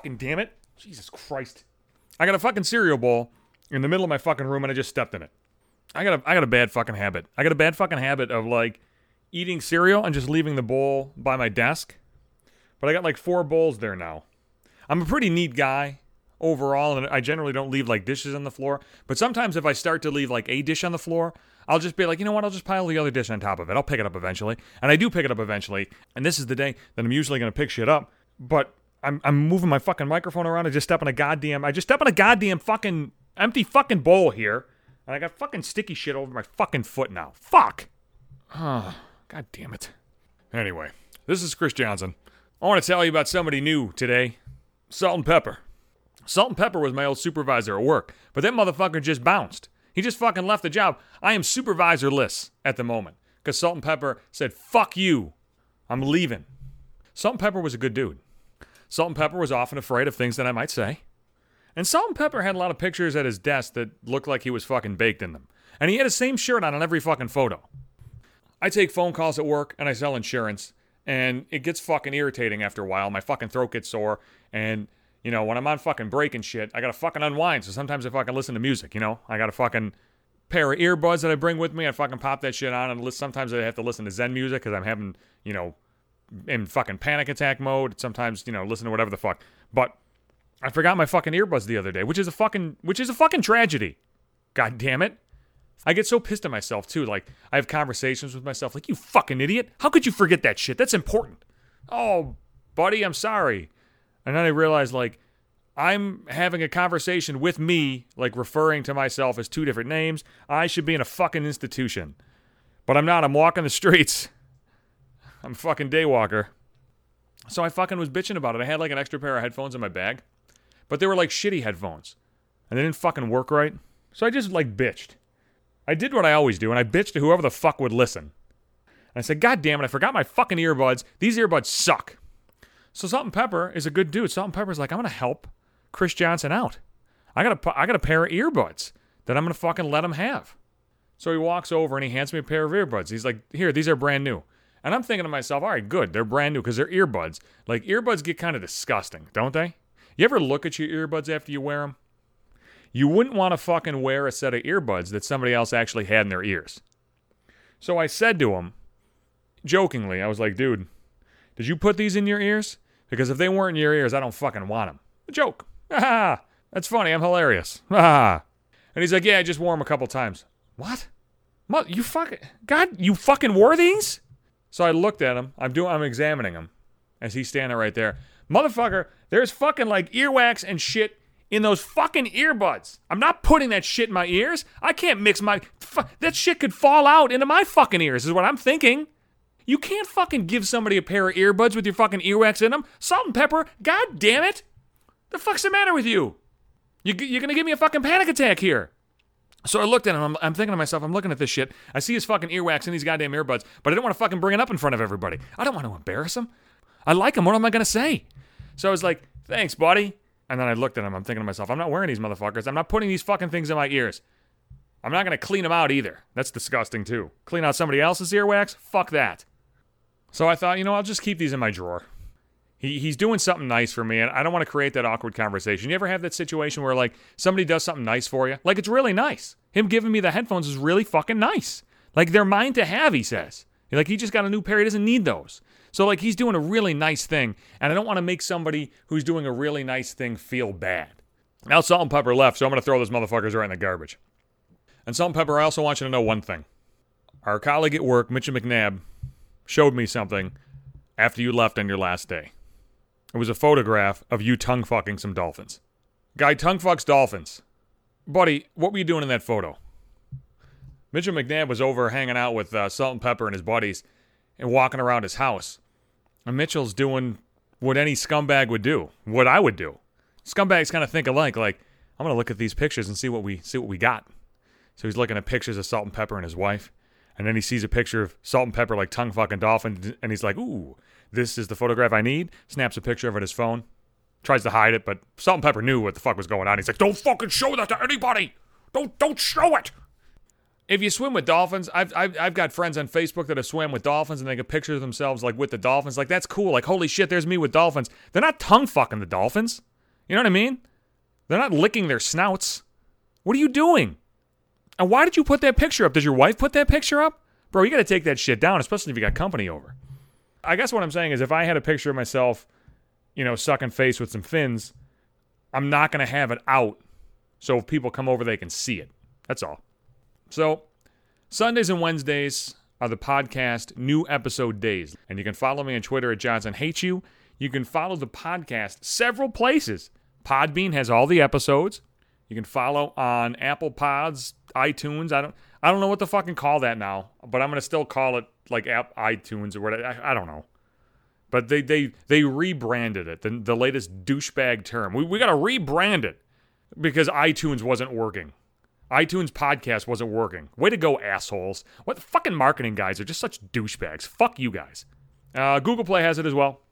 fucking damn it. Jesus Christ. I got a fucking cereal bowl in the middle of my fucking room and I just stepped in it. I got a bad fucking habit. I got a bad fucking habit of like eating cereal and just leaving the bowl by my desk. But I got like 4 bowls there now. I'm a pretty neat guy overall, and I generally don't leave like dishes on the floor. But sometimes if I start to leave like a dish on the floor, I'll just be like, you know what, I'll just pile the other dish on top of it. I'll pick it up eventually. And I do pick it up eventually. And this is the day that I'm usually going to pick shit up. But I'm moving my fucking microphone around. I just step on a goddamn fucking empty fucking bowl here. And I got fucking sticky shit over my fucking foot now. Fuck. Oh, God damn it. Anyway, this is Chris Johnson. I want to tell you about somebody new today. Salt and Pepper. Salt and Pepper was my old supervisor at work, but that motherfucker just bounced. He just fucking left the job. I am supervisorless at the moment, because Salt and Pepper said, fuck you, I'm leaving. Salt and Pepper was a good dude. Salt and Pepper was often afraid of things that I might say. And Salt and Pepper had a lot of pictures at his desk that looked like he was fucking baked in them. And he had the same shirt on every fucking photo. I take phone calls at work, and I sell insurance. And it gets fucking irritating after a while. My fucking throat gets sore. And, you know, when I'm on fucking break and shit, I gotta fucking unwind. So sometimes I fucking listen to music, you know? I got a fucking pair of earbuds that I bring with me. I fucking pop that shit on. And sometimes I have to listen to Zen music because I'm having, you know, in fucking panic attack mode. Sometimes, you know, listen to whatever the fuck. But I forgot my fucking earbuds the other day, which is a fucking tragedy. God damn it. I get so pissed at myself, too. Like, I have conversations with myself, like, you fucking idiot. How could you forget that shit? That's important. Oh, buddy, I'm sorry. And then I realized, like, I'm having a conversation with me, like, referring to myself as 2 different names. I should be in a fucking institution. But I'm not. I'm walking the streets. I'm a fucking daywalker. So I fucking was bitching about it. I had, like, an extra pair of headphones in my bag. But they were, like, shitty headphones. And they didn't fucking work right. So I just, like, bitched. I did what I always do, and I bitched to whoever the fuck would listen. And I said, God damn it, I forgot my fucking earbuds. These earbuds suck. So Salt and Pepper is a good dude. Salt and Pepper's like, I'm going to help Chris Johnson out. I got a pair of earbuds that I'm going to fucking let him have. So he walks over and he hands me a pair of earbuds. He's like, here, these are brand new. And I'm thinking to myself, all right, good, they're brand new because they're earbuds. Like, earbuds get kind of disgusting, don't they? You ever look at your earbuds after you wear them? You wouldn't want to fucking wear a set of earbuds that somebody else actually had in their ears. So I said to him, jokingly, I was like, dude, did you put these in your ears? Because if they weren't in your ears, I don't fucking want them. A joke. Ha! That's funny. I'm hilarious. Ha! And he's like, yeah, I just wore them a couple times. What? You fucking wore these? So I looked at him. I'm examining him as he's standing right there. Motherfucker, there's fucking like earwax and shit in those fucking earbuds. I'm not putting that shit in my ears. I can't mix that shit could fall out into my fucking ears is what I'm thinking. You can't fucking give somebody a pair of earbuds with your fucking earwax in them. Salt and Pepper, god damn it. The fuck's the matter with you? You're gonna give me a fucking panic attack here. So I looked at him, I'm thinking to myself, I'm looking at this shit. I see his fucking earwax in these goddamn earbuds, but I didn't want to fucking bring it up in front of everybody. I don't want to embarrass him. I like him, what am I gonna say? So I was like, thanks, buddy. And then I looked at him. I'm thinking to myself, I'm not wearing these motherfuckers. I'm not putting these fucking things in my ears. I'm not going to clean them out either. That's disgusting, too. Clean out somebody else's earwax? Fuck that. So I thought, I'll just keep these in my drawer. He's doing something nice for me, and I don't want to create that awkward conversation. You ever have that situation where, like, somebody does something nice for you? Like, it's really nice. Him giving me the headphones is really fucking nice. Like, they're mine to have, he says. Like, he just got a new pair. He doesn't need those. So, like, he's doing a really nice thing, and I don't want to make somebody who's doing a really nice thing feel bad. Now Salt and Pepper left, so I'm going to throw those motherfuckers right in the garbage. And Salt and Pepper, I also want you to know one thing. Our colleague at work, Mitchell McNabb, showed me something after you left on your last day. It was a photograph of you tongue-fucking some dolphins. Guy tongue-fucks dolphins. Buddy, what were you doing in that photo? Mitchell McNabb was over hanging out with Salt and Pepper and his buddies and walking around his house. And Mitchell's doing what any scumbag would do. What I would do. Scumbags kind of think alike. Like, I'm going to look at these pictures and see what we got. So he's looking at pictures of Salt and Pepper and his wife. And then he sees a picture of Salt and Pepper like tongue-fucking dolphin. And he's like, ooh, this is the photograph I need. Snaps a picture of it on his phone. Tries to hide it, but Salt and Pepper knew what the fuck was going on. He's like, don't fucking show that to anybody. Don't show it. If you swim with dolphins, I've got friends on Facebook that have swam with dolphins and they get pictures of themselves like with the dolphins. Like, that's cool. Like, holy shit, there's me with dolphins. They're not tongue fucking the dolphins. You know what I mean? They're not licking their snouts. What are you doing? And why did you put that picture up? Did your wife put that picture up? Bro, you got to take that shit down, especially if you got company over. I guess what I'm saying is if I had a picture of myself, sucking face with some fins, I'm not going to have it out so if people come over, they can see it. That's all. So, Sundays and Wednesdays are the podcast new episode days. And you can follow me on Twitter at JohnsonHateYou. You can follow the podcast several places. Podbean has all the episodes. You can follow on Apple Pods, iTunes. I don't know what to fucking call that now, but I'm going to still call it like iTunes or whatever. I don't know. But they rebranded it, the latest douchebag term. We got to rebrand it because iTunes wasn't working. iTunes podcast wasn't working. Way to go, assholes. What the fucking marketing guys are just such douchebags. Fuck you guys. Google Play has it as well.